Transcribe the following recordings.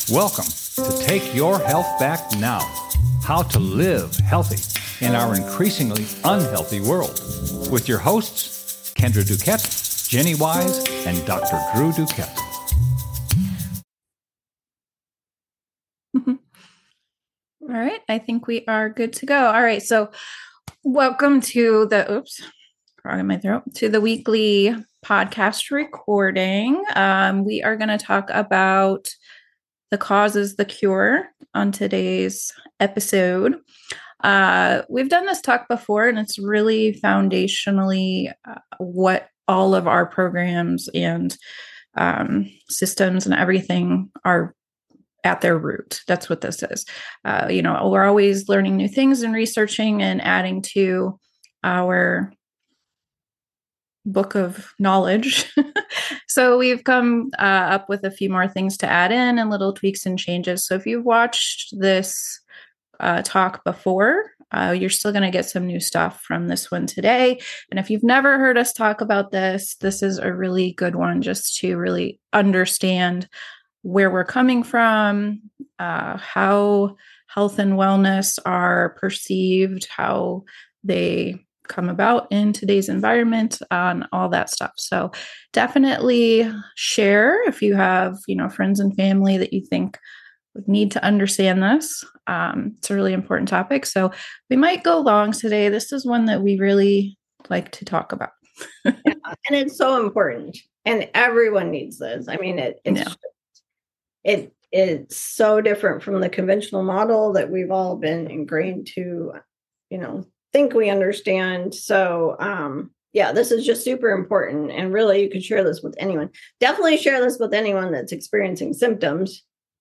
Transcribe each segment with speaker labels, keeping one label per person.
Speaker 1: Welcome to Take Your Health Back Now, how to live healthy in our increasingly unhealthy world, with your hosts, Kendra Duquette, Jenny Wise, and Dr. Drew Duquette.
Speaker 2: All right, I think we are good to go. All right, so welcome to the, frog in my throat, to the weekly podcast recording. We are going to talk about the cause is the cure on today's episode. We've done this talk before, and it's really foundationally what all of our programs and systems and everything are at their root. That's what this is. We're always learning new things and researching and adding to our book of knowledge. So we've come up with a few more things to add in and little tweaks and changes. So if you've watched this talk before, you're still going to get some new stuff from this one today. And if you've never heard us talk about this is a really good one just to really understand where we're coming from, how health and wellness are perceived, how they come about in today's environment, and all that stuff. So definitely share if you have, friends and family that you think would need to understand this. It's a really important topic. So we might go long today. This is one that we really like to talk about.
Speaker 3: Yeah, and it's so important. And everyone needs this. I mean, it's so different from the conventional model that we've all been ingrained to, think we understand. So, this is just super important. And really, you could share this with anyone. Definitely share this with anyone that's experiencing symptoms.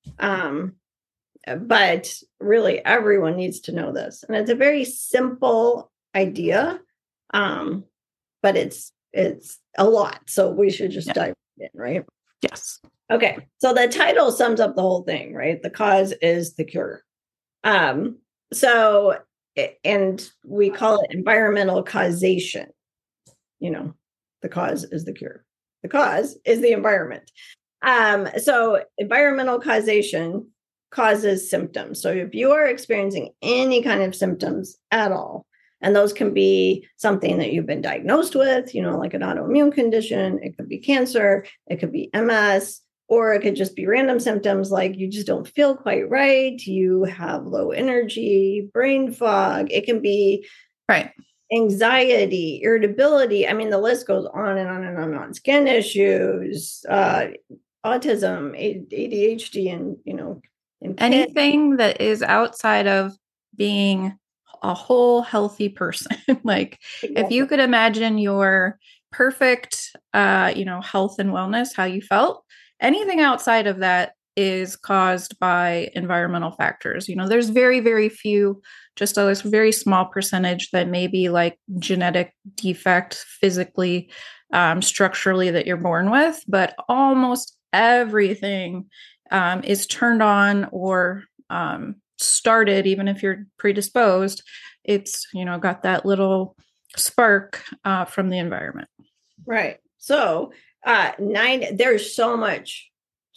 Speaker 3: But really, everyone needs to know this. And it's a very simple idea, but it's a lot. So we should just dive in, right?
Speaker 2: Yes.
Speaker 3: Okay. So the title sums up the whole thing, right? The cause is the cure. And we call it environmental causation. The cause is the cure. The cause is the environment. So environmental causation causes symptoms. So if you are experiencing any kind of symptoms at all, and those can be something that you've been diagnosed with, like an autoimmune condition, it could be cancer, it could be MS, or it could just be random symptoms like you just don't feel quite right, you have low energy, brain fog. It can be anxiety, irritability. I mean, the list goes on and on and on and on. Skin issues, autism, ADHD, and
Speaker 2: anything that is outside of being a whole healthy person. Like if you could imagine your perfect, health and wellness, how you felt, anything outside of that is caused by environmental factors. There's very, very few, just a very small percentage that may be like genetic defect physically, structurally that you're born with, but almost everything is turned on or started, even if you're predisposed, it's, got that little spark from the environment.
Speaker 3: Right. So there's so much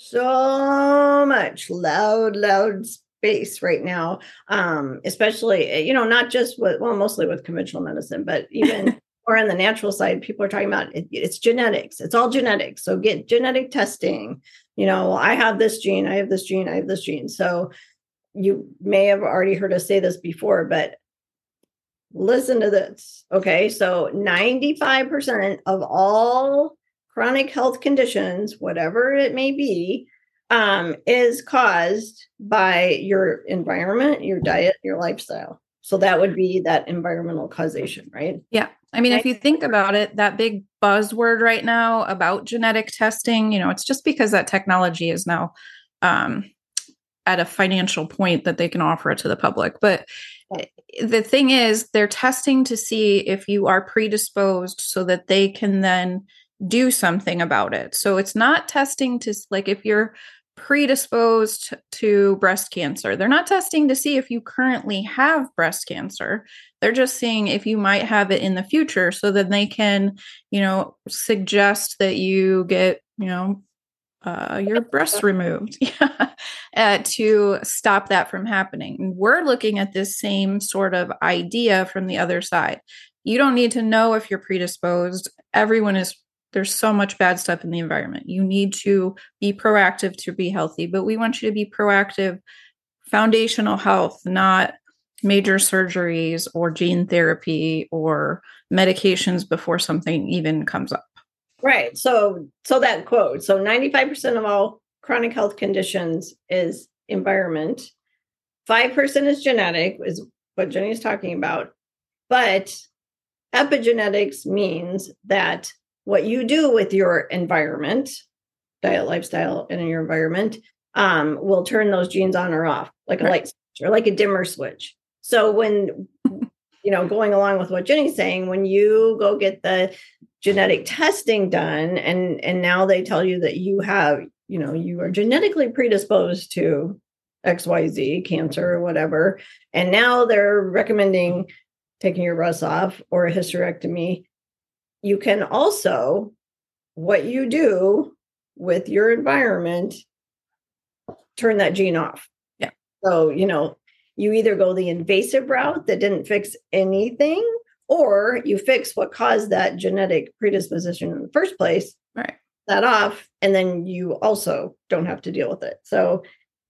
Speaker 3: loud space right now, especially, not just mostly with conventional medicine, but even or on the natural side, people are talking about it's genetics. It's all genetics. So get genetic testing. I have this gene, I have this gene, I have this gene. So you may have already heard us say this before, but listen to this. Okay. So 95% of all chronic health conditions, whatever it may be, is caused by your environment, your diet, your lifestyle. So that would be that environmental causation, right?
Speaker 2: Yeah. I mean, if you think about it, that big buzzword right now about genetic testing, it's just because that technology is now at a financial point that they can offer it to the public. But the thing is, they're testing to see if you are predisposed so that they can then do something about it. So it's not testing to, like, if you're predisposed to breast cancer, they're not testing to see if you currently have breast cancer. They're just seeing if you might have it in the future, so that they can, suggest that you get, your breasts removed to stop that from happening. We're looking at this same sort of idea from the other side. You don't need to know if you're predisposed. There's so much bad stuff in the environment. You need to be proactive to be healthy, but we want you to be proactive, foundational health, not major surgeries or gene therapy or medications before something even comes up.
Speaker 3: Right. So that quote, 95% of all chronic health conditions is environment. 5% is genetic, is what Jenny's talking about. But epigenetics means that what you do with your environment, diet, lifestyle, and in your environment, will turn those genes on or off, like a light switch or like a dimmer switch. So when, going along with what Jenny's saying, when you go get the genetic testing done, and now they tell you that you have, you are genetically predisposed to XYZ, cancer or whatever, and now they're recommending taking your breasts off or a hysterectomy, you can also, what you do with your environment, turn that gene off.
Speaker 2: Yeah.
Speaker 3: So, you either go the invasive route that didn't fix anything, or you fix what caused that genetic predisposition in the first place,
Speaker 2: right? That
Speaker 3: off, and then you also don't have to deal with it. So,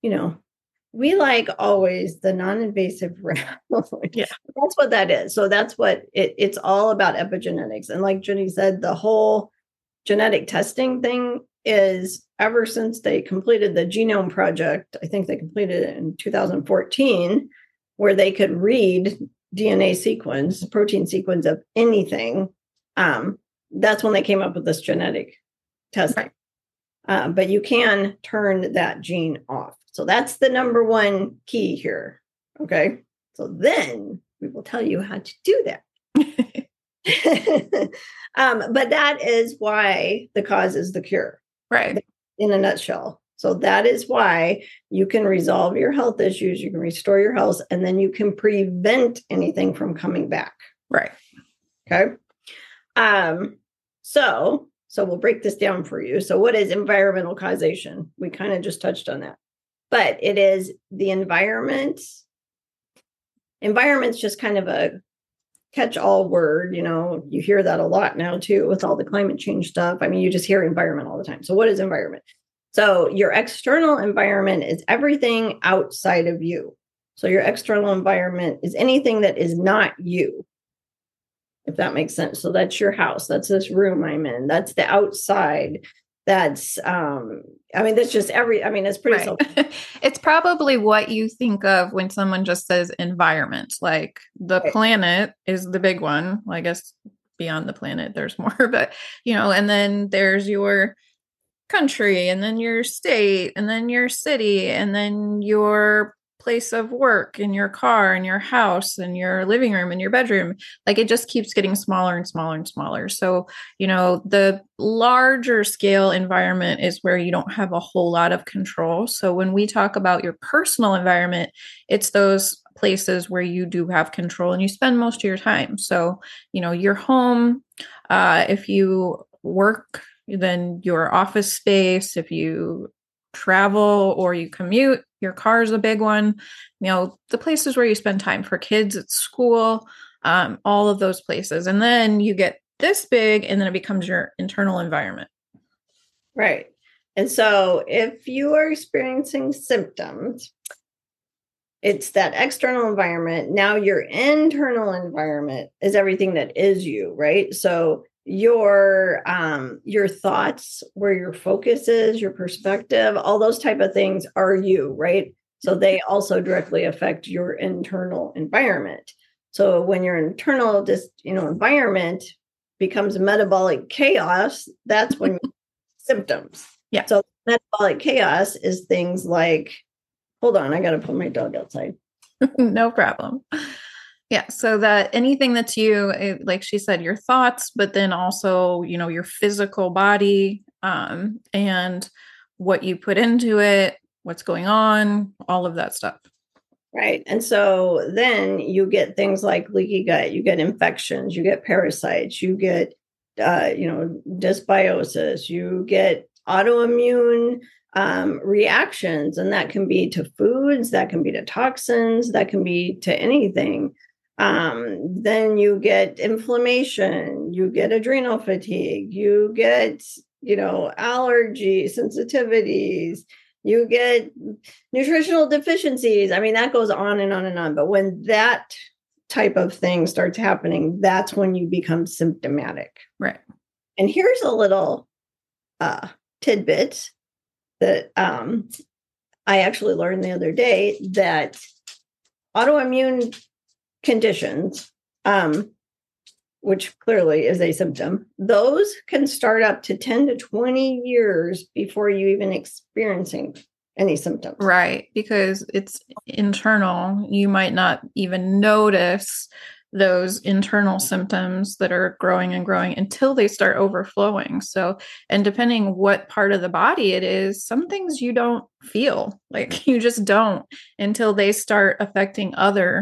Speaker 3: we like always the non-invasive route.
Speaker 2: Yeah.
Speaker 3: That's what that is. So that's what it's all about, epigenetics. And like Jenny said, the whole genetic testing thing is ever since they completed the Genome Project, I think they completed it in 2014, where they could read DNA sequence, protein sequence of anything. That's when they came up with this genetic testing. Right. But you can turn that gene off. So that's the number one key here. Okay. So then we will tell you how to do that. But that is why the cause is the cure.
Speaker 2: Right.
Speaker 3: In a nutshell. So that is why you can resolve your health issues, you can restore your health, and then you can prevent anything from coming back.
Speaker 2: Right.
Speaker 3: Okay. So we'll break this down for you. So what is environmental causation? We kind of just touched on that. But it is the environment. Environment's just kind of a catch-all word. You hear that a lot now too with all the climate change stuff. I mean, you just hear environment all the time. So what is environment? So your external environment is everything outside of you. So your external environment is anything that is not you, if that makes sense. So that's your house. That's this room I'm in. That's the outside. That's, that's just it's pretty simple.
Speaker 2: It's probably what you think of when someone just says environment, like the planet is the big one. Well, I guess beyond the planet, there's more, but, and then there's your country, and then your state, and then your city, and then your place of work, and your car, and your house, and your living room, and your bedroom. Like it just keeps getting smaller and smaller and smaller. So, the larger scale environment is where you don't have a whole lot of control. So when we talk about your personal environment, it's those places where you do have control and you spend most of your time. So, your home, if you work, then your office space, if you travel or you commute, your car is a big one. The places where you spend time for kids at school, all of those places. And then you get this big and then it becomes your internal environment.
Speaker 3: Right. And so if you are experiencing symptoms, it's that external environment. Now your internal environment is everything that is you, right? So your thoughts, where your focus is, your perspective, all those type of things are you, right? So they also directly affect your internal environment. So when your internal environment becomes metabolic chaos, that's when symptoms.
Speaker 2: Yeah.
Speaker 3: So metabolic chaos is things like, hold on, I got to pull my dog outside.
Speaker 2: No problem. Yeah. So that anything that's you, like she said, your thoughts, but then also, your physical body, and what you put into it, what's going on, all of that stuff.
Speaker 3: Right. And so then you get things like leaky gut, you get infections, you get parasites, you get, dysbiosis, you get autoimmune reactions, and that can be to foods, that can be to toxins, that can be to anything. Then you get inflammation, you get adrenal fatigue, you get, allergy sensitivities, you get nutritional deficiencies. I mean, that goes on and on and on. But when that type of thing starts happening, that's when you become symptomatic.
Speaker 2: Right.
Speaker 3: And here's a little tidbit that I actually learned the other day, that autoimmune conditions, which clearly is a symptom, those can start up to 10 to 20 years before you even experiencing any symptoms.
Speaker 2: Right. Because it's internal. You might not even notice those internal symptoms that are growing and growing until they start overflowing. So, and depending what part of the body it is, some things you don't feel, like you just don't, until they start affecting other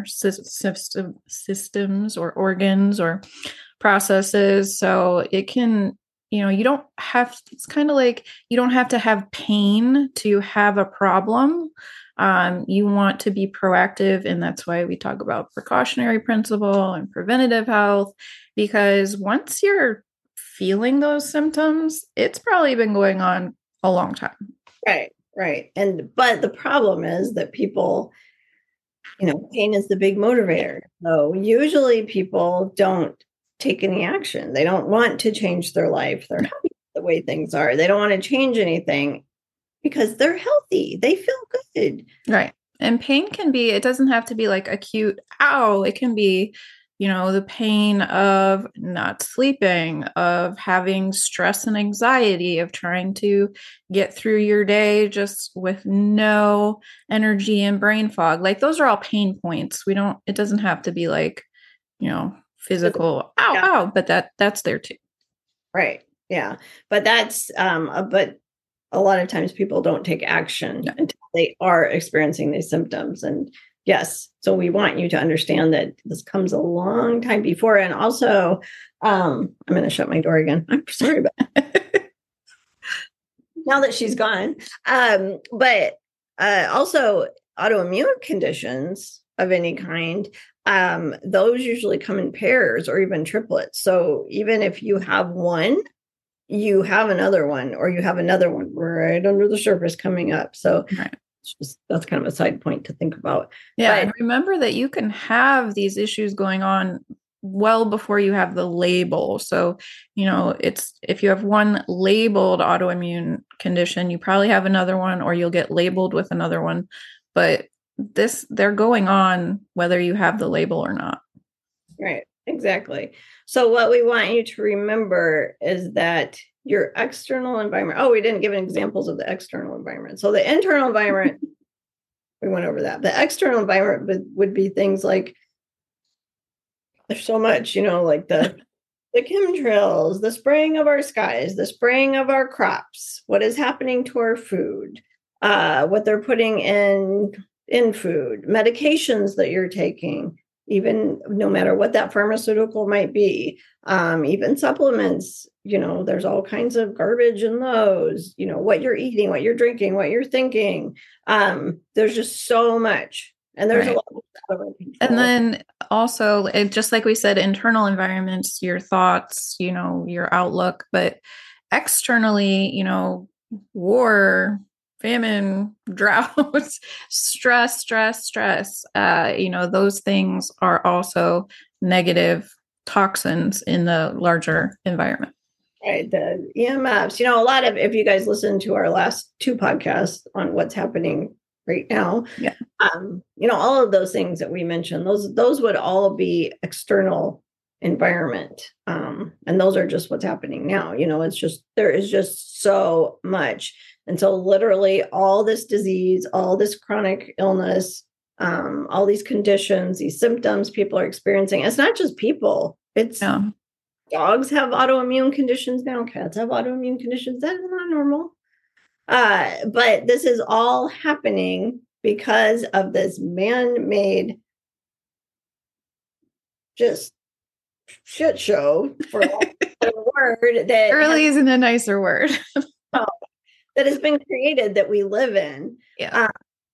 Speaker 2: systems or organs or processes. So it can, you don't have, it's kind of like you don't have to have pain to have a problem. You want to be proactive, and that's why we talk about precautionary principle and preventative health, because once you're feeling those symptoms, it's probably been going on a long time.
Speaker 3: Right. But the problem is that people, pain is the big motivator. So usually people don't take any action. They don't want to change their life. They're happy the way things are. They don't want to change anything because they're healthy. They feel good.
Speaker 2: Right. And pain can be, it doesn't have to be like acute, ow. It can be, the pain of not sleeping, of having stress and anxiety, of trying to get through your day just with no energy and brain fog. Like those are all pain points. It doesn't have to be like, physical, ow, but that's there too.
Speaker 3: Right. Yeah. But that's, but a lot of times people don't take action until they are experiencing these symptoms. And yes, so we want you to understand that this comes a long time before. And also, I'm going to shut my door again. I'm sorry about that. Now that she's gone. But also autoimmune conditions of any kind, those usually come in pairs or even triplets. So even if you have one, you have another one, or you have another one right under the surface coming up. So that's kind of a side point to think about.
Speaker 2: Yeah. But, and remember that you can have these issues going on well before you have the label. So, it's, if you have one labeled autoimmune condition, you probably have another one, or you'll get labeled with another one. But they're going on whether you have the label or not.
Speaker 3: Right. Exactly. So what we want you to remember is that your external environment. We didn't give examples of the external environment. So the internal environment, we went over that. The external environment would be things like, there's so much, like the chemtrails, the spraying of our skies, the spraying of our crops, what is happening to our food, what they're putting in food, medications that you're taking, even no matter what that pharmaceutical might be, even supplements, there's all kinds of garbage in those, what you're eating, what you're drinking, what you're thinking. There's just so much. And there's a lot of control.
Speaker 2: And then also, just like we said, internal environments, your thoughts, your outlook, but externally, war, famine, droughts, stress, those things are also negative toxins in the larger environment.
Speaker 3: Right. The EMFs, a lot of, if you guys listen to our last 2 podcasts on what's happening right now, all of those things that we mentioned, those would all be external environment. And those are just what's happening now. It's just, there is just so much. And so literally all this disease, all this chronic illness, all these conditions, these symptoms people are experiencing, it's not just people, it's dogs have autoimmune conditions now, cats have autoimmune conditions. That's not normal. But this is all happening because of this man-made just shit show, for a word that
Speaker 2: really isn't a nicer word.
Speaker 3: that has been created that we live in.
Speaker 2: Yeah.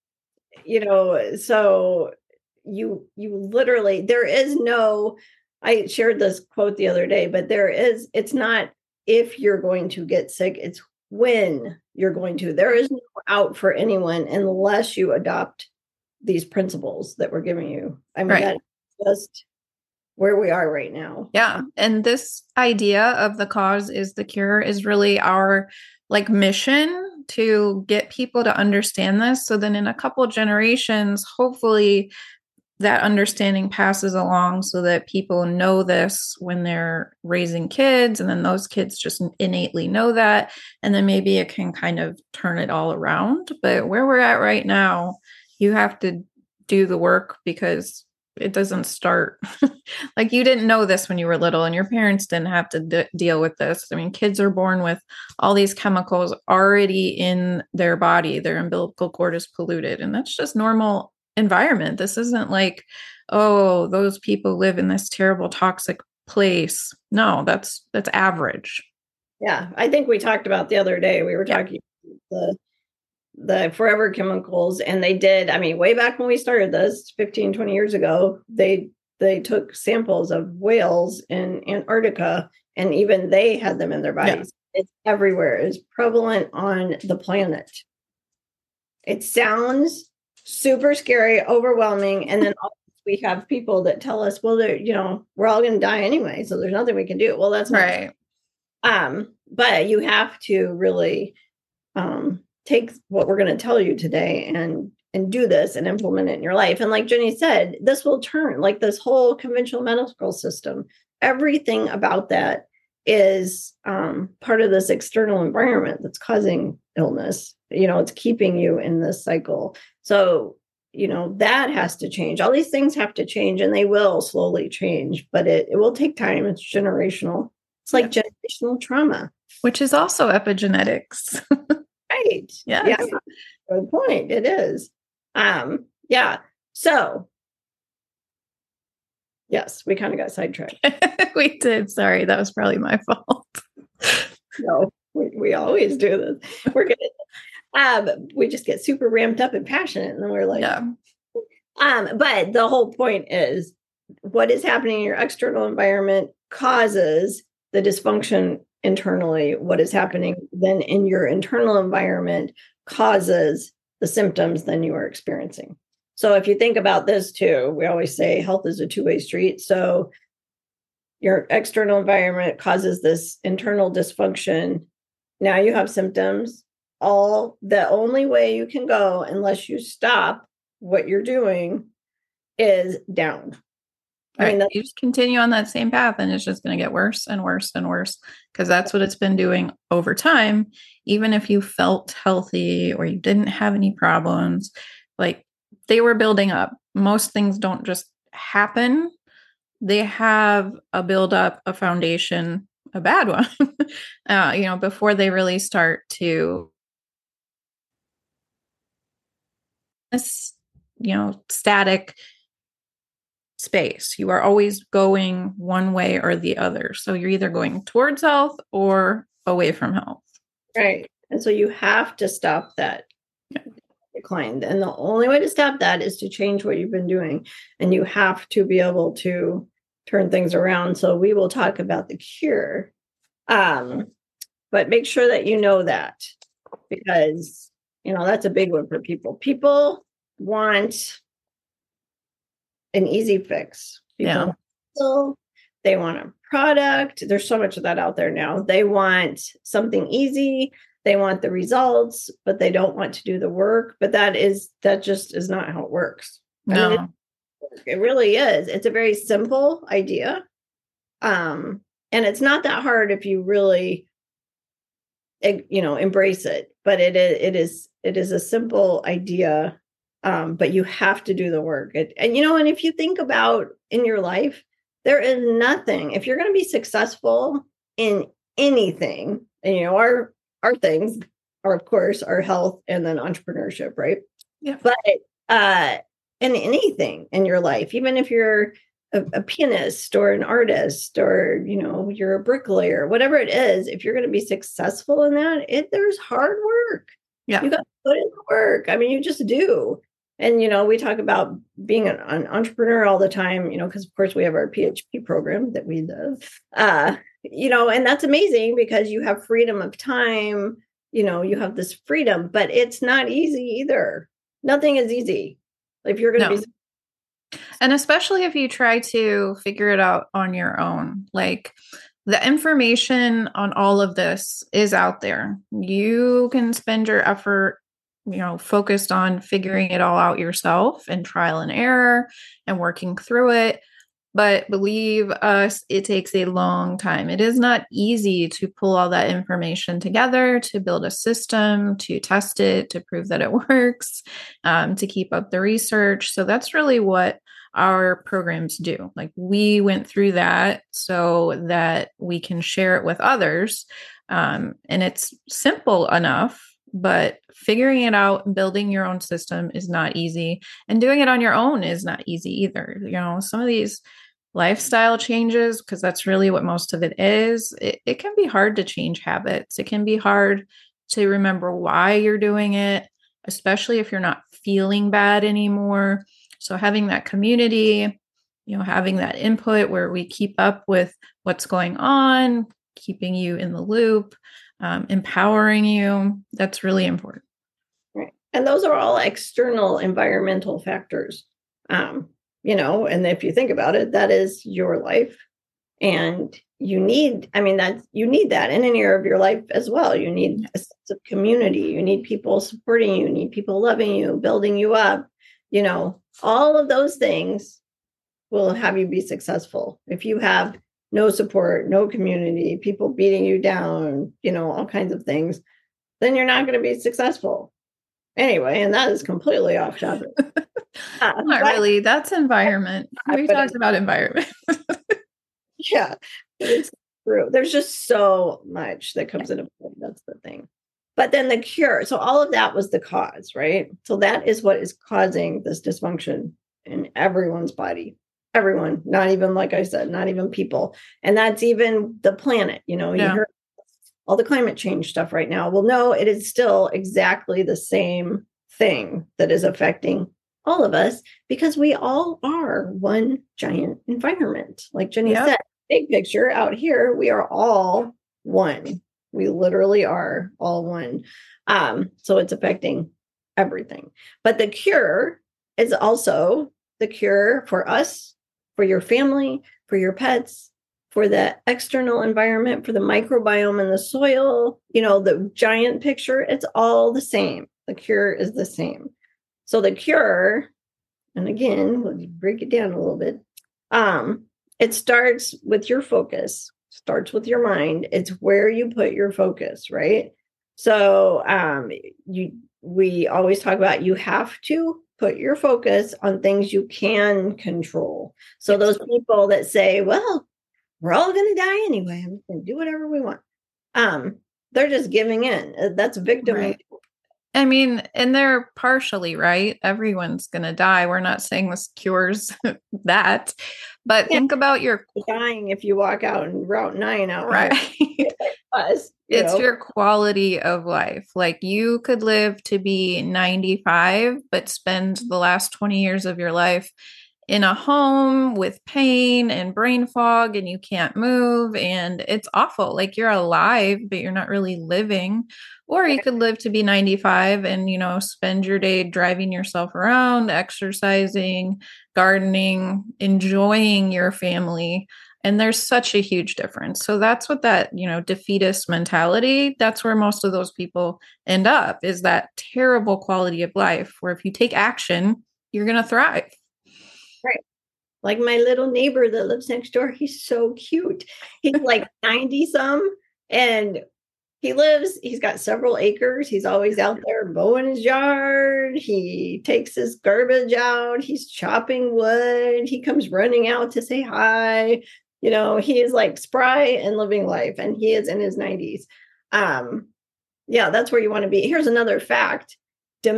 Speaker 3: So you literally, there is no, I shared this quote the other day, but it's not if you're going to get sick, it's when you're going to. There is no out for anyone unless you adopt these principles that we're giving you. I mean, that's just where we are right now.
Speaker 2: Yeah. And this idea of the cause is the cure is really our mission to get people to understand this. So then in a couple of generations, hopefully that understanding passes along so that people know this when they're raising kids, and then those kids just innately know that. And then maybe it can kind of turn it all around. But where we're at right now, you have to do the work because it doesn't start like you didn't know this when you were little and your parents didn't have to deal with this. I mean, kids are born with all these chemicals already in their body. Their umbilical cord is polluted, and that's just normal environment. This isn't like, oh, those people live in this terrible toxic place. No, that's average.
Speaker 3: Yeah. I think we talked about the other day, we were talking the forever chemicals, and they did, I mean, way back when we started this 15, 20 years ago, they took samples of whales in Antarctica, and even they had them in their bodies. Yeah. It's everywhere. It's prevalent on the planet. It sounds super scary, overwhelming. And then we have people that tell us, well, we're all going to die anyway, so there's nothing we can do. Well, that's not
Speaker 2: right.
Speaker 3: But you have to really take what we're going to tell you today and do this and implement it in your life. And like Jenny said, this will turn, like this whole conventional medical system, everything about that is part of this external environment that's causing illness. It's keeping you in this cycle. So, that has to change. All these things have to change, and they will slowly change, but it will take time. It's generational. It's like generational trauma.
Speaker 2: Which is also epigenetics.
Speaker 3: Right.
Speaker 2: Yes.
Speaker 3: Yeah. Good point. It is. Yeah. So, yes, we kind of got sidetracked.
Speaker 2: We did. Sorry. That was probably my fault.
Speaker 3: No, we always do this. We're good. We just get super ramped up and passionate, and then we're like,
Speaker 2: yeah.
Speaker 3: But the whole point is what is happening in your external environment causes the dysfunction internally. What is happening then in your internal environment causes the symptoms then you are experiencing. So if you think about this too, we always say health is a two-way street. So your external environment causes this internal dysfunction. Now you have symptoms. The only way you can go, unless you stop what you're doing, is down.
Speaker 2: I mean, you just continue on that same path, and it's just going to get worse and worse and worse, because that's what it's been doing over time. Even if you felt healthy or you didn't have any problems, like they were building up. Most things don't just happen. They have a build-up, a foundation, a bad one, before they really start to this, static space. You are always going one way or the other. So you're either going towards health or away from health.
Speaker 3: Right. And so you have to stop that decline. And the only way to stop that is to change what you've been doing. And you have to be able to turn things around. So we will talk about the cure. But make sure that you know that, because, that's a big one for people. People want an easy fix. People they want a product. There's so much of that out there now. They want something easy. They want the results, but they don't want to do the work. But that just is not how it works.
Speaker 2: No,
Speaker 3: I mean, it really is. It's a very simple idea. And it's not that hard if you really, embrace it. But it is a simple idea. But you have to do the work. And if you think about in your life, there is nothing, if you're going to be successful in anything, and our things are, of course, our health and then entrepreneurship, right?
Speaker 2: Yeah.
Speaker 3: But in anything in your life, even if you're a pianist or an artist, or, you're a bricklayer, whatever it is, if you're going to be successful in that, there's hard work.
Speaker 2: Yeah.
Speaker 3: You got to put in the work. I mean, you just do. And, we talk about being an entrepreneur all the time, because of course we have our PHP program that we love, and that's amazing because you have freedom of time, you have this freedom, but it's not easy either. Nothing is easy. If you're going to be.
Speaker 2: And especially if you try to figure it out on your own, like the information on all of this is out there. You can spend your effort, focused on figuring it all out yourself and trial and error and working through it. But believe us, it takes a long time. It is not easy to pull all that information together, to build a system, to test it, to prove that it works, to keep up the research. So that's really what our programs do. Like, we went through that so that we can share it with others. And it's simple enough, but figuring it out and building your own system is not easy. And doing it on your own is not easy either. Some of these lifestyle changes, because that's really what most of it is, it can be hard to change habits. It can be hard to remember why you're doing it, especially if you're not feeling bad anymore. So having that community, having that input where we keep up with what's going on, keeping you in the loop, empowering you, that's really important.
Speaker 3: Right. And those are all external environmental factors. And if you think about it, that is your life. And you need that in any area of your life as well. You need a sense of community. You need people supporting you. You need people loving you, building you up. All of those things will have you be successful. If you have no support, no community, people beating you down, all kinds of things, then you're not going to be successful. Anyway, and that is completely off topic.
Speaker 2: Not really. That's environment. We talked about environment.
Speaker 3: Yeah, it's true. There's just so much that comes into play. That's the thing. But then the cure. So all of that was the cause, right? So that is what is causing this dysfunction in everyone's body. Everyone, not even, like I said, not even people. And that's even the planet. You heard all the climate change stuff right now. Well, no, it is still exactly the same thing that is affecting all of us, because we all are one giant environment. Like Jenny said, big picture out here, we are all one. We literally are all one. So it's affecting everything. But the cure is also the cure for us, for your family, for your pets, for the external environment, for the microbiome in the soil, the giant picture. It's all the same. The cure is the same. So the cure, and again, we'll break it down a little bit. It starts with your focus, starts with your mind. It's where you put your focus, right? So we always talk about, you have to put your focus on things you can control. So those people that say, well, we're all going to die anyway, I'm going to do whatever we want. They're just giving in. That's victim.
Speaker 2: Right. I mean, and they're partially right. Everyone's going to die. We're not saying this cures that, but think about your
Speaker 3: dying if you walk out and Route 9 out.
Speaker 2: Right.
Speaker 3: It's
Speaker 2: your quality of life. Like, you could live to be 95, but spend the last 20 years of your life in a home with pain and brain fog, and you can't move, and it's awful. Like, you're alive, but you're not really living. Or you could live to be 95 and, spend your day driving yourself around, exercising, gardening, enjoying your family. And there's such a huge difference. So that's what that, defeatist mentality, that's where most of those people end up, is that terrible quality of life where if you take action, you're going to thrive.
Speaker 3: Right. Like my little neighbor that lives next door, he's so cute. He's like 90 some, and he's got several acres. He's always out there mowing his yard. He takes his garbage out. He's chopping wood. He comes running out to say hi. He is like spry and living life, and he is in his 90s. Yeah, that's where you want to be. Here's another fact: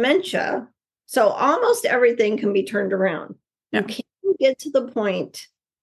Speaker 3: dementia. So almost everything can be turned around. You can get to the point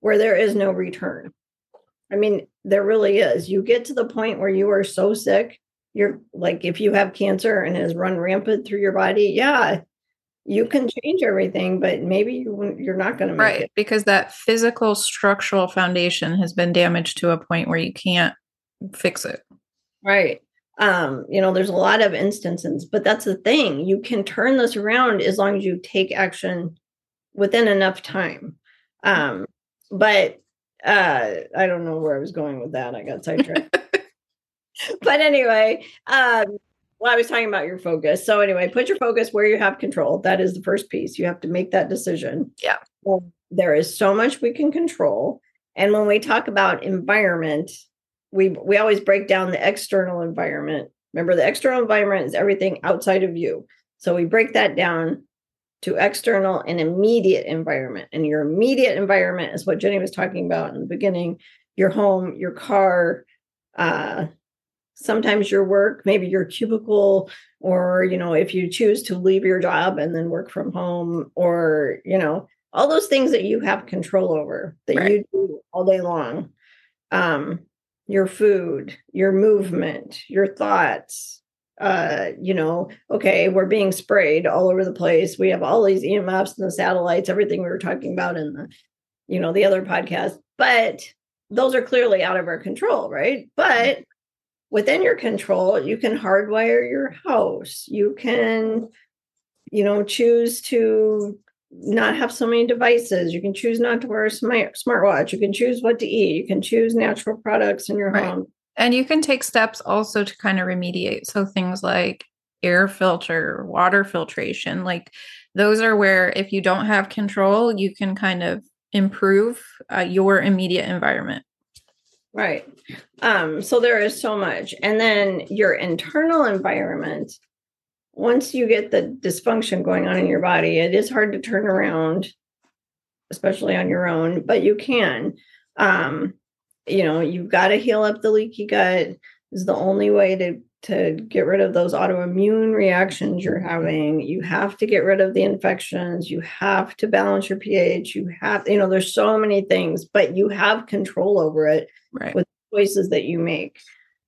Speaker 3: where there is no return. I mean, there really is. You get to the point where you are so sick. You're like, if you have cancer and it has run rampant through your body, yeah, you can change everything, but maybe you're not going to make it.
Speaker 2: Because that physical structural foundation has been damaged to a point where you can't fix it.
Speaker 3: Right. There's a lot of instances, but that's the thing. You can turn this around as long as you take action within enough time. But I don't know where I was going with that. I got sidetracked. But anyway, I was talking about your focus. So anyway, put your focus where you have control. That is the first piece. You have to make that decision.
Speaker 2: Yeah.
Speaker 3: Well, there is so much we can control. And when we talk about environment, we always break down the external environment. Remember, the external environment is everything outside of you. So we break that down to external and immediate environment. And your immediate environment is what Jenny was talking about in the beginning: your home, your car, sometimes your work, maybe your cubicle, or, if you choose to leave your job and then work from home, or, all those things that you have control over that you do all day long. Your food, your movement, your thoughts, okay, we're being sprayed all over the place. We have all these EMFs and the satellites, everything we were talking about in the other podcast, but those are clearly out of our control, right? But within your control, you can hardwire your house. You can, choose to not have so many devices. You can choose not to wear a smartwatch. You can choose what to eat. You can choose natural products in your home.
Speaker 2: And you can take steps also to kind of remediate. So things like air filter, water filtration, like those are where if you don't have control, you can kind of improve your immediate environment.
Speaker 3: Right. So there is so much. And then your internal environment, once you get the dysfunction going on in your body, it is hard to turn around, especially on your own, but you can. You've got to heal up the leaky gut. Is the only way to get rid of those autoimmune reactions you're having. You have to get rid of the infections. You have to balance your pH. You have, there's so many things, but you have control over it with choices that you make.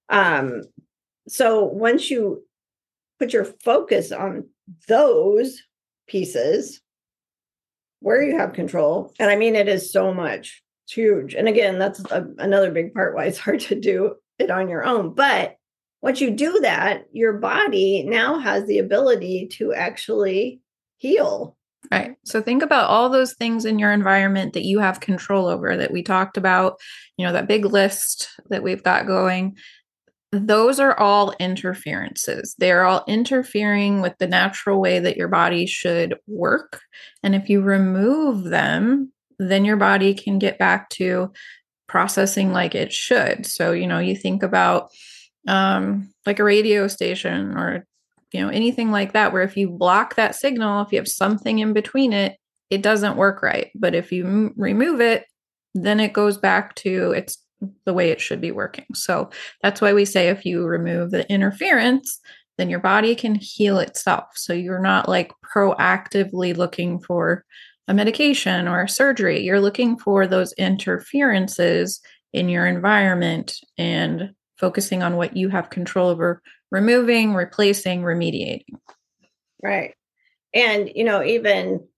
Speaker 3: So once you put your focus on those pieces where you have control, and I mean, it is so much. It's huge. And again, that's another big part why it's hard to do it on your own. But once you do that, your body now has the ability to actually heal.
Speaker 2: Right. So think about all those things in your environment that you have control over that we talked about, that big list that we've got going. Those are all interferences. They're all interfering with the natural way that your body should work. And if you remove them, then your body can get back to processing like it should. So, you think about like a radio station or, anything like that, where if you block that signal, if you have something in between it, it doesn't work right. But if you remove it, then it goes back to it's the way it should be working. So that's why we say if you remove the interference, then your body can heal itself. So you're not like proactively looking for a medication or a surgery. You're looking for those interferences in your environment and focusing on what you have control over, removing, replacing, remediating.
Speaker 3: Right. And, even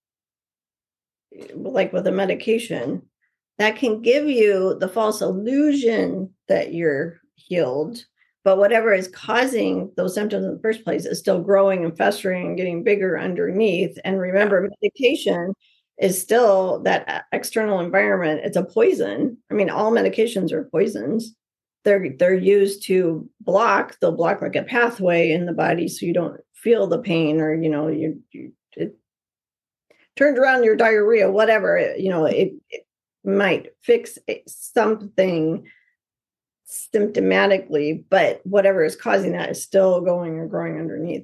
Speaker 3: like with a medication, that can give you the false illusion that you're healed, but whatever is causing those symptoms in the first place is still growing and festering and getting bigger underneath. And remember, medication is still that external environment. It's a poison. I mean, all medications are poisons. They're used to they'll block like a pathway in the body so you don't feel the pain, or, it turns around your diarrhea, whatever, it might fix something symptomatically, but whatever is causing that is still going or growing underneath.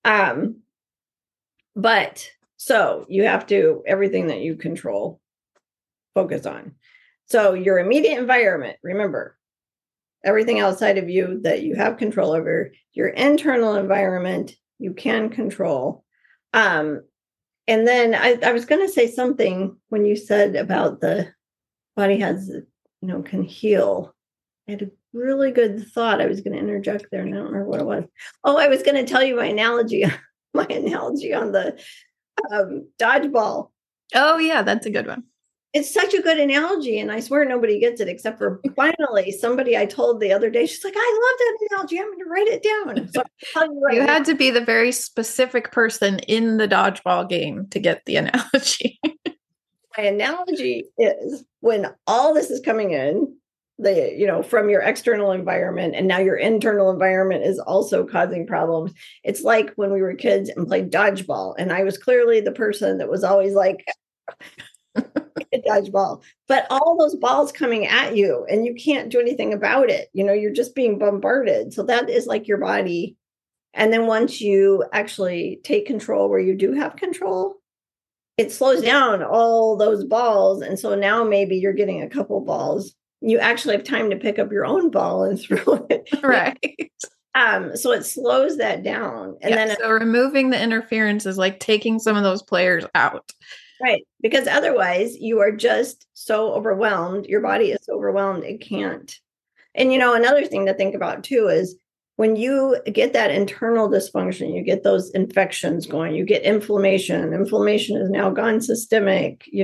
Speaker 3: But so you have to, everything that you control, focus on. So your immediate environment, remember, everything outside of you that you have control over. Your internal environment, you can control. And then I was going to say something when you said about the body has, can heal. I had a really good thought I was going to interject there, and I don't remember what it was. Oh, I was going to tell you my analogy on the dodgeball.
Speaker 2: Oh, yeah, that's a good one.
Speaker 3: It's such a good analogy, and I swear nobody gets it except for finally somebody I told the other day. She's like, "I love that analogy. I'm going to write it down." So
Speaker 2: you had to be the very specific person in the dodgeball game to get the analogy.
Speaker 3: My analogy is when all this is coming in, from your external environment, and now your internal environment is also causing problems. It's like when we were kids and played dodgeball, and I was clearly the person that was always like, dodgeball, but all those balls coming at you and you can't do anything about it. You're just being bombarded. So that is like your body. And then once you actually take control where you do have control, it slows down all those balls. And so now maybe you're getting a couple balls. You actually have time to pick up your own ball and throw it.
Speaker 2: Right.
Speaker 3: So it slows that down. And then
Speaker 2: so removing the interference is like taking some of those players out.
Speaker 3: Right. Because otherwise you are just so overwhelmed. Your body is so overwhelmed. It can't. And, another thing to think about too is when you get that internal dysfunction, you get those infections going, you get inflammation. Inflammation is now gone systemic, you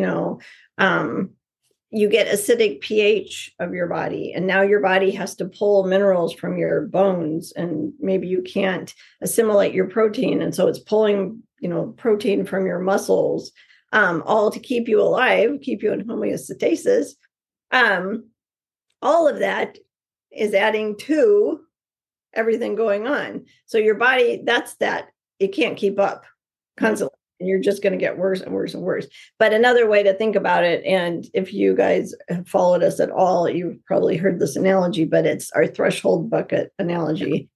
Speaker 3: get acidic pH of your body. And now your body has to pull minerals from your bones, and maybe you can't assimilate your protein. And so it's pulling, protein from your muscles. All to keep you alive, keep you in homeostasis. All of that is adding to everything going on. So your body, it can't keep up constantly. And you're just going to get worse and worse and worse. But another way to think about it, and if you guys have followed us at all, you've probably heard this analogy, but it's our threshold bucket analogy.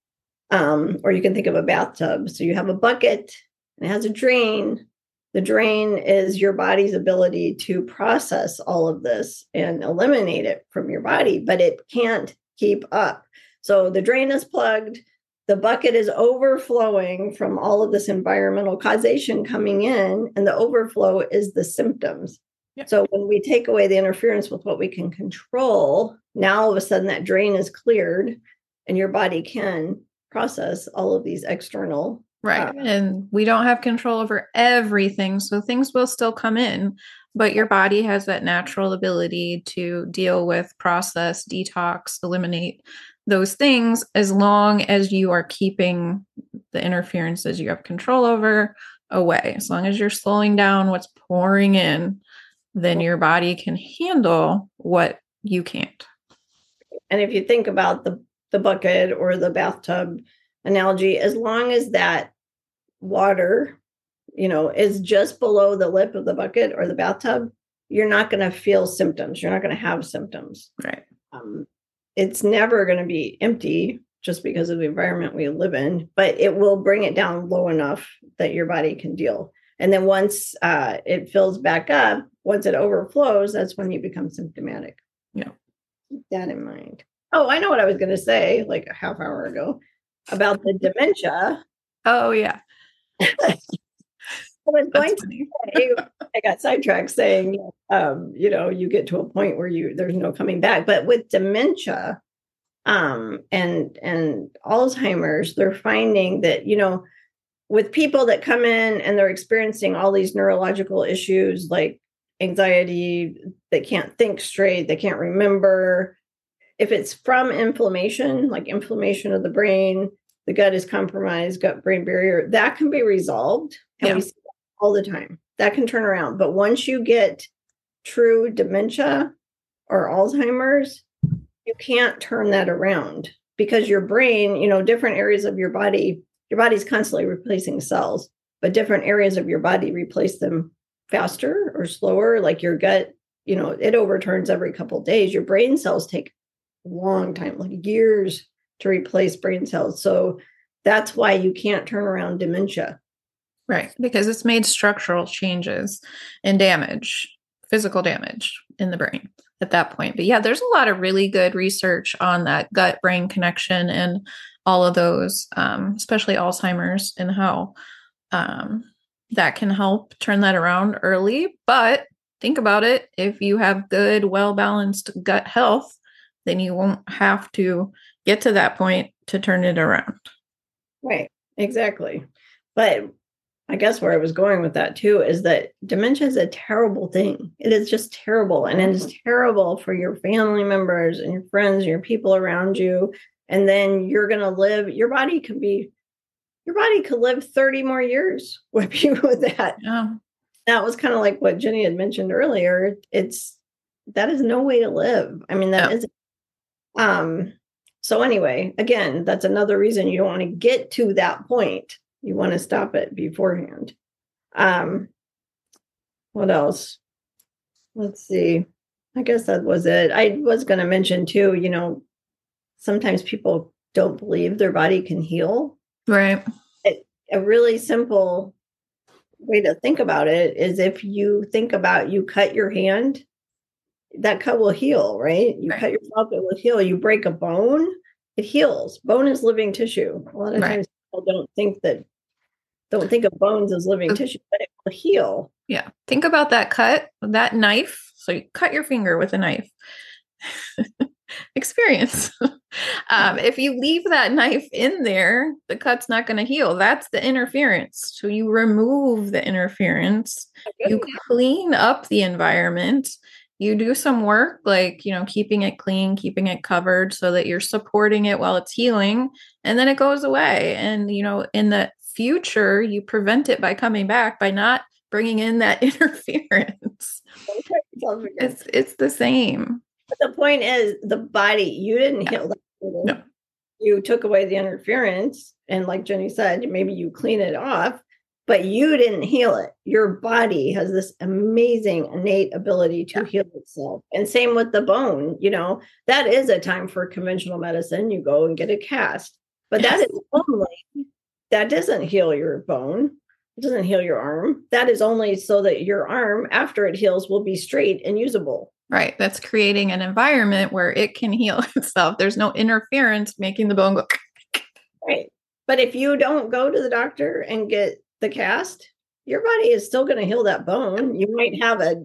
Speaker 3: Or you can think of a bathtub. So you have a bucket and it has a drain. The drain is your body's ability to process all of this and eliminate it from your body, but it can't keep up. So the drain is plugged. The bucket is overflowing from all of this environmental causation coming in, and the overflow is the symptoms. Yeah. So when we take away the interference with what we can control, now all of a sudden that drain is cleared and your body can process all of these external.
Speaker 2: Right. And we don't have control over everything. So things will still come in, but your body has that natural ability to deal with, process, detox, eliminate those things, as long as you are keeping the interferences you have control over away. As long as you're slowing down what's pouring in, then your body can handle what you can't.
Speaker 3: And if you think about the bucket or the bathtub analogy, as long as that water, is just below the lip of the bucket or the bathtub, you're not going to feel symptoms. You're not going to have symptoms.
Speaker 2: Right.
Speaker 3: It's never going to be empty just because of the environment we live in, but it will bring it down low enough that your body can deal. And then once it fills back up, once it overflows, that's when you become symptomatic.
Speaker 2: Yeah.
Speaker 3: Keep that in mind. Oh, I know what I was going to say like a half hour ago about the dementia.
Speaker 2: Oh, yeah.
Speaker 3: I was going to say, I got sidetracked saying, you get to a point where there's no coming back. But with dementia and Alzheimer's, they're finding that, with people that come in and they're experiencing all these neurological issues like anxiety, they can't think straight, they can't remember. If it's from inflammation, like inflammation of the brain, the gut is compromised, gut-brain barrier, that can be resolved. And we see that all the time. That can turn around. But once you get true dementia or Alzheimer's, you can't turn that around because your brain, different areas of your body's constantly replacing cells, but different areas of your body replace them faster or slower. Like your gut, it overturns every couple of days. Your brain cells take a long time, like years to replace brain cells. So that's why you can't turn around dementia.
Speaker 2: Right. Because it's made structural changes and damage, physical damage in the brain at that point. But yeah, there's a lot of really good research on that gut-brain connection and all of those, especially Alzheimer's, and how that can help turn that around early. But think about it. If you have good, well-balanced gut health, then you won't have to get to that point to turn it around.
Speaker 3: Right. Exactly. But I guess where I was going with that too is that dementia is a terrible thing. It is just terrible. And it is terrible for your family members and your friends, your people around you. And then you're going to live, your body could live 30 more years with you with that.
Speaker 2: Yeah.
Speaker 3: That was kind of like what Jenny had mentioned earlier. That is no way to live. I mean, that is, so anyway, again, that's another reason you don't want to get to that point. You want to stop it beforehand. What else? Let's see. I guess that was it. I was going to mention too, sometimes people don't believe their body can heal.
Speaker 2: Right.
Speaker 3: A really simple way to think about it is if you think about you cut your hand, that cut will heal, right? You cut yourself, it will heal. You break a bone, it heals. Bone is living tissue. A lot of times people don't think of bones as living tissue, but it will heal.
Speaker 2: Yeah. Think about that cut, that knife. So you cut your finger with a knife. Experience. If you leave that knife in there, the cut's not going to heal. That's the interference. So you remove the interference, you clean up the environment, you do some work like, keeping it clean, keeping it covered so that you're supporting it while it's healing, and then it goes away. And, in the future, you prevent it by coming back by not bringing in that interference. It's the same.
Speaker 3: But the point is, the body, you didn't heal that.
Speaker 2: No.
Speaker 3: You took away the interference. And like Jenny said, maybe you clean it off, but you didn't heal it. Your body has this amazing innate ability to heal itself. And same with the bone, that is a time for conventional medicine. You go and get a cast, but that doesn't heal your bone. It doesn't heal your arm. That is only so that your arm, after it heals, will be straight and usable.
Speaker 2: Right. That's creating an environment where it can heal itself. There's no interference making the bone go.
Speaker 3: Right. But if you don't go to the doctor and get the cast, your body is still going to heal that bone. You might have an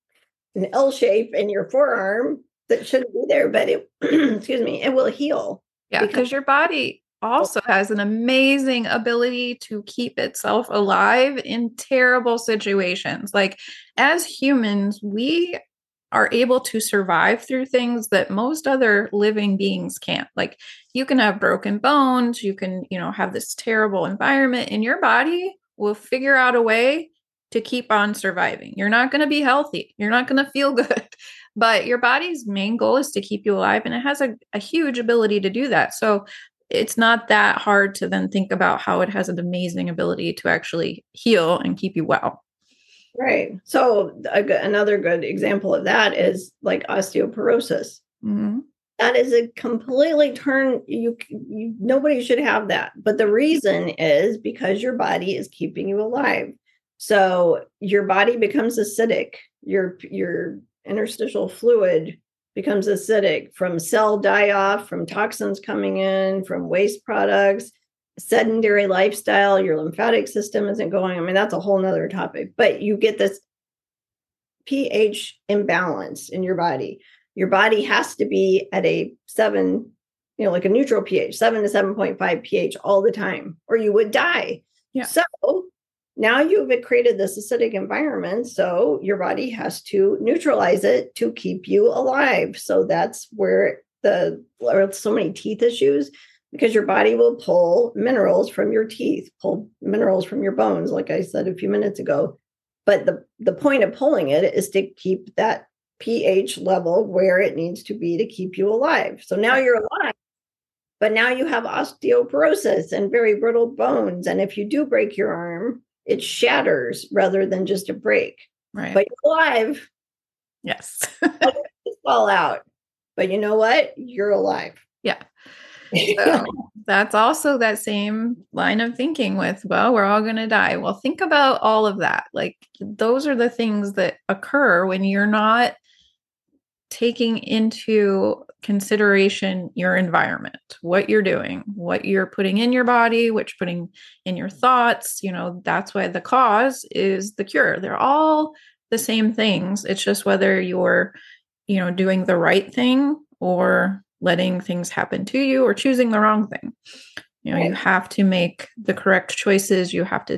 Speaker 3: L shape in your forearm that shouldn't be there, but it will heal.
Speaker 2: Yeah. Because your body also has an amazing ability to keep itself alive in terrible situations. Like, as humans, we are able to survive through things that most other living beings can't. Like, you can have broken bones, you can, have this terrible environment, and your body will figure out a way to keep on surviving. You're not going to be healthy. You're not going to feel good, but your body's main goal is to keep you alive. And it has a huge ability to do that. So it's not that hard to then think about how it has an amazing ability to actually heal and keep you well.
Speaker 3: Right. So another good example of that is like osteoporosis.
Speaker 2: Mm-hmm.
Speaker 3: That is a completely nobody should have that. But the reason is because your body is keeping you alive. So your body becomes acidic. Your interstitial fluid becomes acidic from cell die-off, from toxins coming in, from waste products, sedentary lifestyle, your lymphatic system isn't going. I mean, that's a whole nother topic, but you get this pH imbalance in your body. Your body has to be at a 7, like a neutral pH, 7 to 7.5 pH all the time, or you would die.
Speaker 2: Yeah.
Speaker 3: So now you've created this acidic environment. So your body has to neutralize it to keep you alive. So that's where there are so many teeth issues, because your body will pull minerals from your teeth, pull minerals from your bones, like I said a few minutes ago. But the point of pulling it is to keep that pH level where it needs to be to keep you alive. So now you're alive, but now you have osteoporosis and very brittle bones. And if you do break your arm, it shatters rather than just a break.
Speaker 2: Right.
Speaker 3: But you're alive.
Speaker 2: Yes.
Speaker 3: You fall out. But you know what? You're alive.
Speaker 2: Yeah. So that's also that same line of thinking with, well, we're all going to die. Well, think about all of that. Like, those are the things that occur when you're not taking into consideration your environment, what you're doing, what you're putting in your body, what you're putting in your thoughts. That's why the cause is the cure. They're all the same things. It's just whether you're, doing the right thing or letting things happen to you or choosing the wrong thing.
Speaker 3: Right.
Speaker 2: You have to make the correct choices. You have to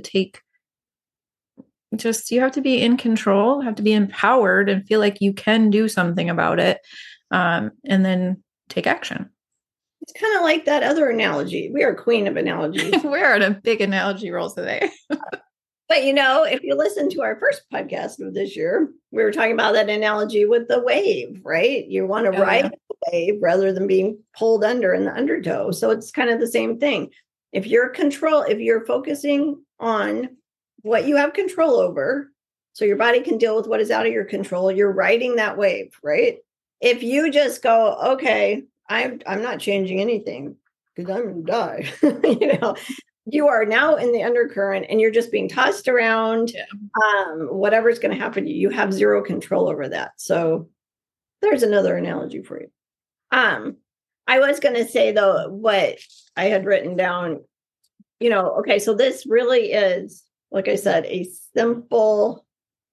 Speaker 2: you have to be in control, have to be empowered and feel like you can do something about it. And then take action.
Speaker 3: It's kind of like that other analogy. We are queen of analogies.
Speaker 2: We're on a big analogy roll today.
Speaker 3: But, if you listen to our first podcast of this year, we were talking about that analogy with the wave, right? You want to ride the wave rather than being pulled under in the undertow. So it's kind of the same thing. If you're focusing on what you have control over, so your body can deal with what is out of your control, you're riding that wave, right? If you just go, okay, I'm not changing anything because I'm going to die, you are now in the undercurrent and you're just being tossed around. Yeah. Whatever's going to happen to you, you have zero control over that. So there's another analogy for you. I was going to say, though, what I had written down, okay, so this really is, like I said, it's simple.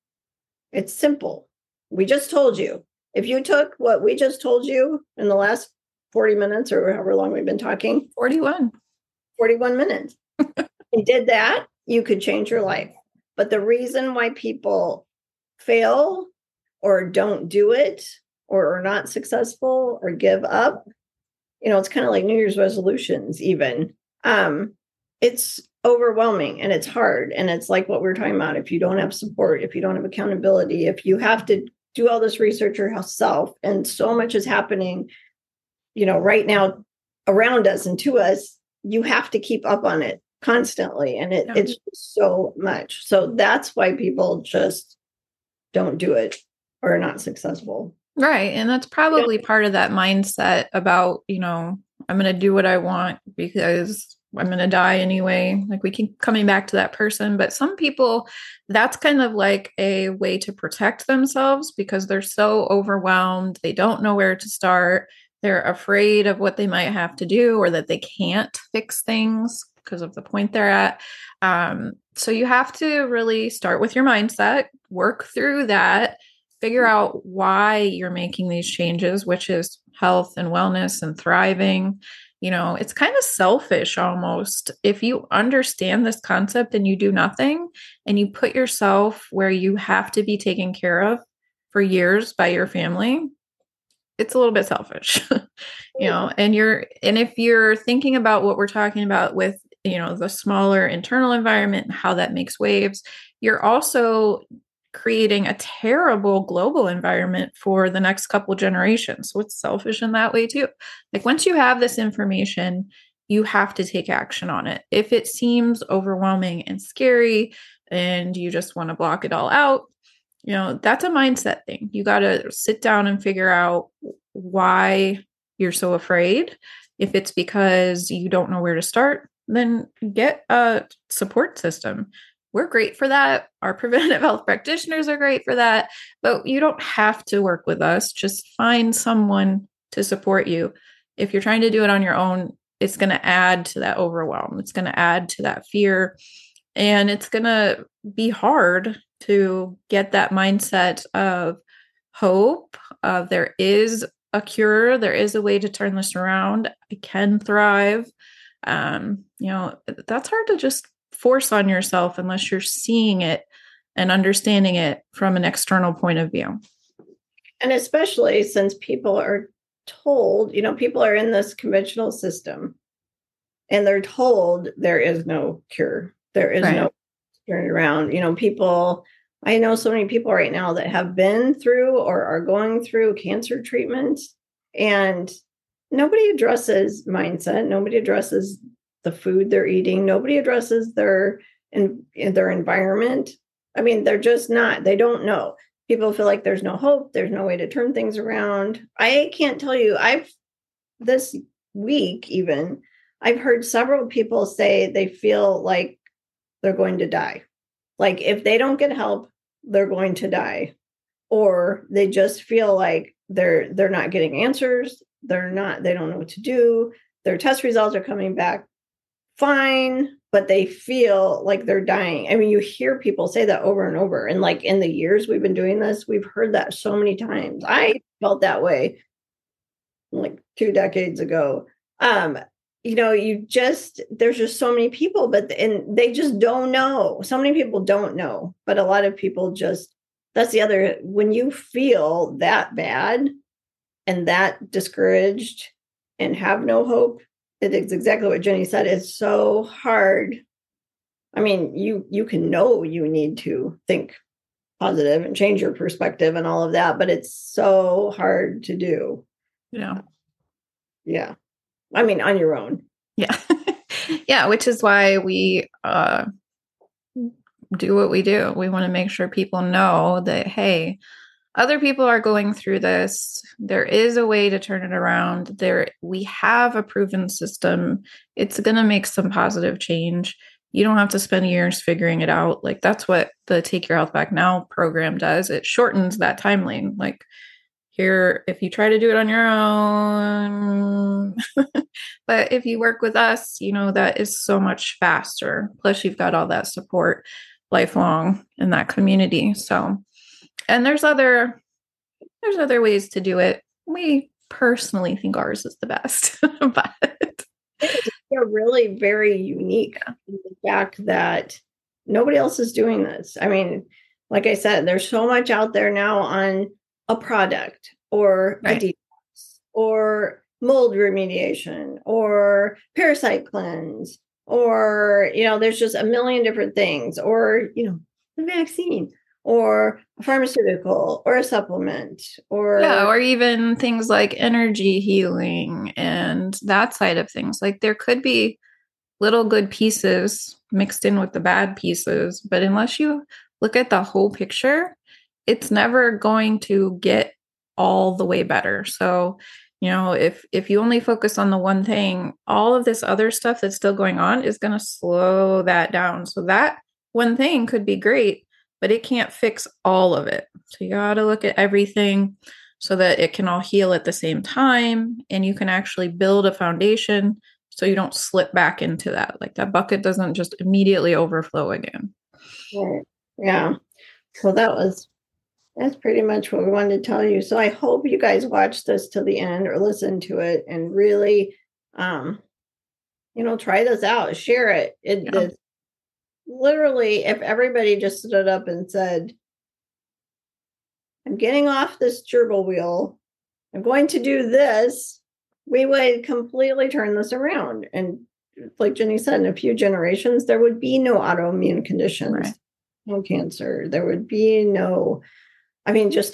Speaker 3: We just told you. If you took what we just told you in the last 40 minutes or however long we've been talking,
Speaker 2: 41
Speaker 3: minutes, and did that, you could change your life. But the reason why people fail or don't do it or are not successful or give up, it's kind of like New Year's resolutions even. It's overwhelming and it's hard. And it's like what we were talking about. If you don't have support, if you don't have accountability, if you have to do all this research yourself, and so much is happening, right now around us and to us, you have to keep up on it constantly. And it's so much. So that's why people just don't do it or are not successable.
Speaker 2: Right. And that's probably part of that mindset about, I'm going to do what I want because I'm going to die anyway. Like we keep coming back to that person. But some people, that's kind of like a way to protect themselves because they're so overwhelmed. They don't know where to start. They're afraid of what they might have to do or that they can't fix things because of the point they're at. So you have to really start with your mindset, work through that, figure out why you're making these changes, which is health and wellness and thriving. It's kind of selfish almost. If you understand this concept and you do nothing and you put yourself where you have to be taken care of for years by your family, it's a little bit selfish, and if you're thinking about what we're talking about with, the smaller internal environment and how that makes waves, you're also creating a terrible global environment for the next couple generations. So it's selfish in that way too. Like once you have this information, you have to take action on it. If it seems overwhelming and scary and you just want to block it all out, that's a mindset thing. You got to sit down and figure out why you're so afraid. If it's because you don't know where to start, then get a support system. We're great for that. Our preventive health practitioners are great for that, but you don't have to work with us. Just find someone to support you. If you're trying to do it on your own, it's going to add to that overwhelm. It's going to add to that fear. And it's going to be hard to get that mindset of hope, of there is a cure, there is a way to turn this around. I can thrive. That's hard to just force on yourself unless you're seeing it and understanding it from an external point of view.
Speaker 3: And especially since people are told, people are in this conventional system and they're told there is no cure. There is no turning around. I know so many people right now that have been through or are going through cancer treatment, and nobody addresses mindset. Nobody addresses the food they're eating. Nobody addresses their environment. I mean, they're just not, they don't know. People feel like there's no hope. There's no way to turn things around. I can't tell you, this week even, I've heard several people say they feel like they're going to die. Like if they don't get help, they're going to die. Or they just feel like they're not getting answers. They don't know what to do. Their test results are coming back fine. but they feel like they're dying. I mean, you hear people say that over and over. And like in the years we've been doing this, we've heard that so many times. I felt that way like 2 decades ago. There's just so many people, and they just don't know. So many people don't know, but a lot of people that's the other, when you feel that bad and that discouraged and have no hope, it is exactly what Jenny said. It's so hard. I mean, you can know you need to think positive and change your perspective and all of that, but it's so hard to do.
Speaker 2: Yeah.
Speaker 3: Yeah. I mean, on your own.
Speaker 2: Yeah. Yeah. Which is why we do what we do. We want to make sure people know that, hey, other people are going through this. There is a way to turn it around. We have a proven system. It's going to make some positive change. You don't have to spend years figuring it out. Like that's what the Take Your Health Back Now program does. It shortens that timeline. Like here, if you try to do it on your own, but if you work with us, that is so much faster. Plus you've got all that support lifelong in that community. So, and there's other ways to do it. We personally think ours is the best, but
Speaker 3: they're really very unique in the fact that nobody else is doing this. I mean, like I said, there's so much out there now on a product or a detox or mold remediation or parasite cleanse or, there's just a million different things or, the vaccine or a pharmaceutical or a supplement
Speaker 2: or even things like energy healing and that side of things. Like there could be little good pieces mixed in with the bad pieces, but unless you look at the whole picture, it's never going to get all the way better. So, if you only focus on the one thing, all of this other stuff that's still going on is going to slow that down. So that one thing could be great, but it can't fix all of it. So you got to look at everything so that it can all heal at the same time. And you can actually build a foundation so you don't slip back into that. Like that bucket doesn't just immediately overflow again.
Speaker 3: Right. Yeah. So that's pretty much what we wanted to tell you. So I hope you guys watch this till the end or listen to it and really, try this out, share it. It's literally, if everybody just stood up and said, I'm getting off this gerbil wheel, I'm going to do this, we would completely turn this around. And like Jenny said, in a few generations, there would be no autoimmune conditions, right. No cancer. There would be just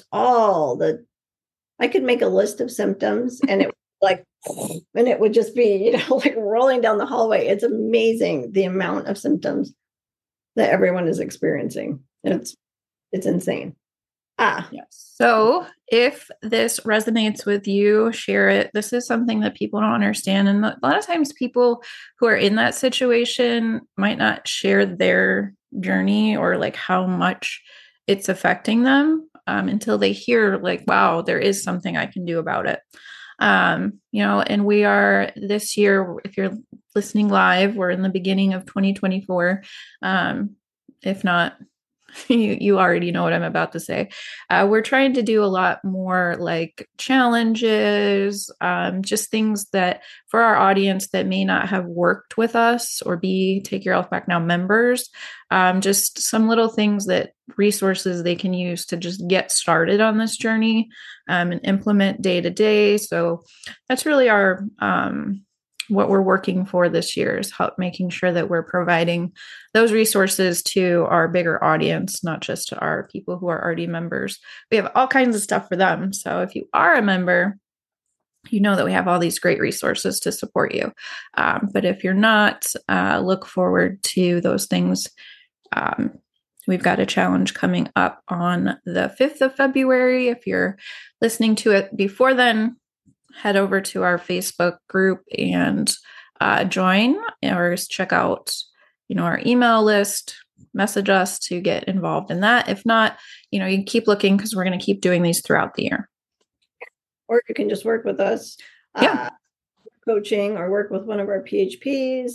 Speaker 3: I could make a list of symptoms and it would just be, like rolling down the hallway. It's amazing the amount of symptoms that everyone is experiencing. It's insane.
Speaker 2: Yes. So if this resonates with you, share it. This is something that people don't understand. And a lot of times people who are in that situation might not share their journey or like how much it's affecting them until they hear like, wow, there is something I can do about it. And we are this year, if you're listening live, we're in the beginning of 2024. If not, you already know what I'm about to say. We're trying to do a lot more like challenges, just things that for our audience that may not have worked with us or be Take Your Health Back Now members, just some little things resources they can use to just get started on this journey and implement day to day. So that's really our what we're working for this year is making sure that we're providing those resources to our bigger audience, not just to our people who are already members. We have all kinds of stuff for them. So if you are a member, you know that we have all these great resources to support you. But if you're not, look forward to those things. We've got a challenge coming up on the 5th of February. If you're listening to it before then, head over to our Facebook group and join, or check out, our email list, message us to get involved in that. If not, you can keep looking because we're going to keep doing these throughout the year.
Speaker 3: Or you can just work with us, coaching, or work with one of our PHPs.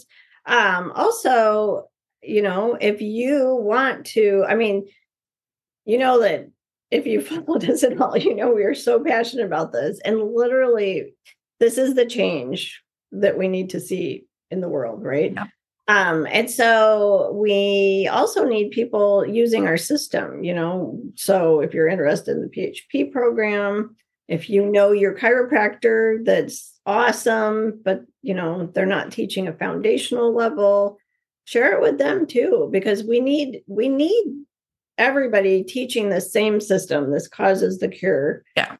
Speaker 3: Also, if you want to, that if you followed us at all, we are so passionate about this. And literally, this is the change that we need to see in the world, right?
Speaker 2: Yeah.
Speaker 3: And so we also need people using our system, So if you're interested in the PHP program, if you know your chiropractor, that's awesome, but they're not teaching a foundational level, share it with them too, because we need everybody teaching the same system. This causes the cure.
Speaker 2: Yeah.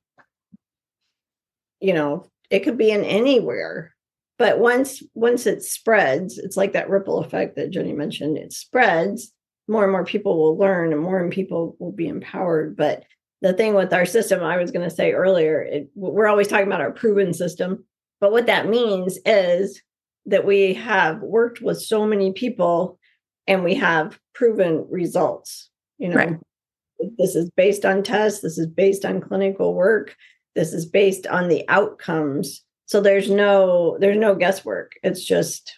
Speaker 3: It could be in anywhere. But once it spreads, it's like that ripple effect that Jenny mentioned. It spreads, more and more people will learn and more people will be empowered. But the thing with our system, I was going to say earlier, we're always talking about our proven system. But what that means is that we have worked with so many people and we have proven results.
Speaker 2: Right.
Speaker 3: This is based on tests. This is based on clinical work. This is based on the outcomes. So there's no guesswork. It's just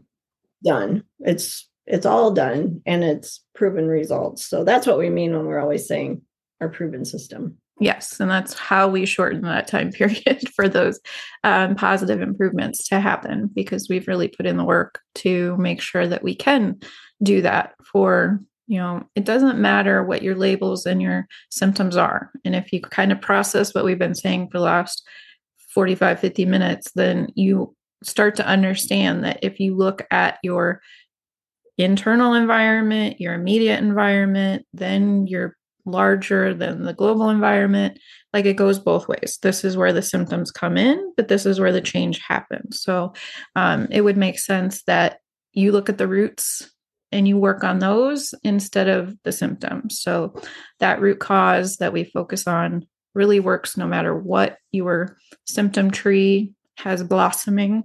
Speaker 3: done. It's all done and it's proven results. So that's what we mean when we're always saying our proven system.
Speaker 2: Yes. And that's how we shorten that time period for those positive improvements to happen, because we've really put in the work to make sure that we can do that for, it doesn't matter what your labels and your symptoms are. And if you kind of process what we've been saying for the last 45, 50 minutes, then you start to understand that if you look at your internal environment, your immediate environment, then you're larger than the global environment, like it goes both ways. This is where the symptoms come in, but this is where the change happens. So it would make sense that you look at the roots and you work on those instead of the symptoms. So that root cause that we focus on really works no matter what your symptom tree has blossoming.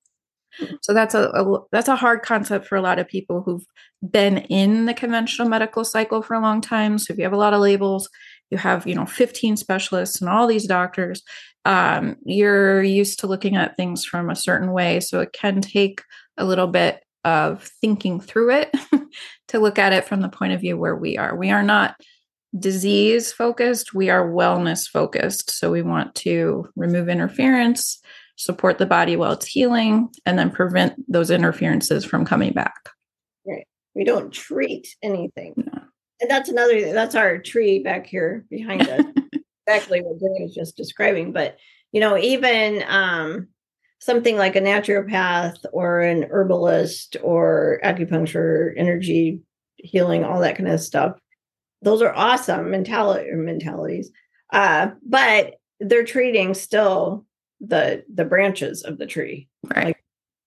Speaker 2: So that's a hard concept for a lot of people who've been in the conventional medical cycle for a long time. So if you have a lot of labels, you have 15 specialists and all these doctors, you're used to looking at things from a certain way. So it can take a little bit of thinking through it to look at it from the point of view where we are. We are not disease focused, we are wellness focused. So we want to remove interference, support the body while it's healing, and then prevent those interferences from coming back. Right.
Speaker 3: We don't treat anything. No. And that's our tree back here behind us. Exactly what Jenny was just describing. But, even something like a naturopath or an herbalist or acupuncture, energy healing, all that kind of stuff, those are awesome mentalities. But they're treating still the branches of the tree,
Speaker 2: right?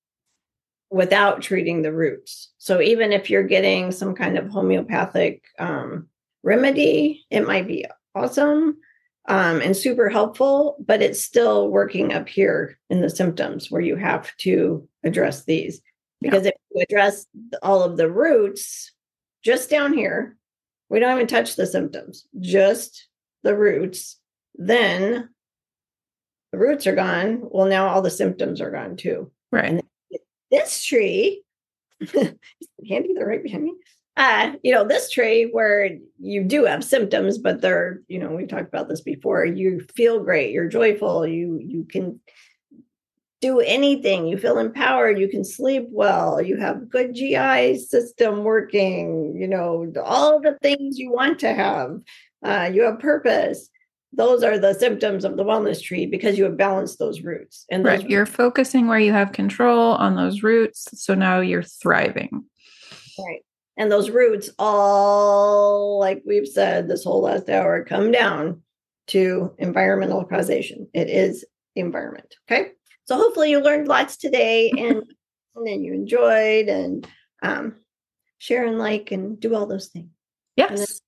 Speaker 3: Without treating the roots. So even if you're getting some kind of homeopathic remedy, it might be awesome and super helpful, but it's still working up here in the symptoms where you have to address these. Because if you address all of the roots just down here, we don't even touch the symptoms, just the roots, then the roots are gone. Well, now all the symptoms are gone too.
Speaker 2: Right.
Speaker 3: And this tree, Handy, they're right behind me. This tree where you do have symptoms, but they're, we've talked about this before. You feel great. You're joyful. You can do anything. You feel empowered. You can sleep well. You have good GI system working, all the things you want to have. You have purpose. Those are the symptoms of the wellness tree because you have balanced those roots. And
Speaker 2: right. You're focusing where you have control on those roots. So now you're thriving.
Speaker 3: Right. And those roots all, like we've said this whole last hour, come down to environmental causation. It is the environment. Okay. So hopefully you learned lots today and then you enjoyed and share and like and do all those things.
Speaker 2: Yes.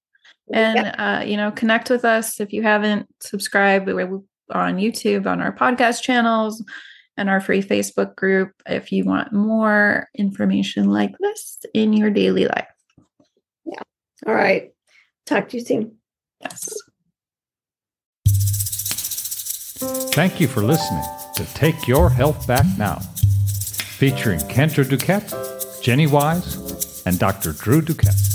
Speaker 2: And connect with us if you haven't subscribed. We're on YouTube, on our podcast channels, and our free Facebook group if you want more information like this in your daily life.
Speaker 3: Yeah. All right. Talk to you soon.
Speaker 2: Yes.
Speaker 1: Thank you for listening to Take Your Health Back Now, featuring Kendra Duquette Jenny Wise and Dr. Drew Duquette.